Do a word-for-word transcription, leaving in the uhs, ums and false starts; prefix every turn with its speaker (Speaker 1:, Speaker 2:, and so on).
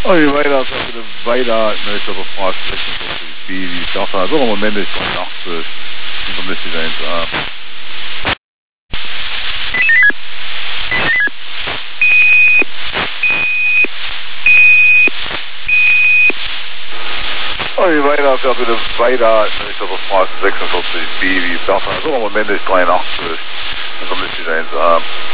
Speaker 1: Oh, je weet dat we de bijna net op een paar plekken op de vier die dag aan. Op een moment is het nacht, dan is het eens aan. Oh, je weet dat we de bijna net op een paar plekken op de vier die dag aan. Op een moment is het nacht, dan is het eens aan.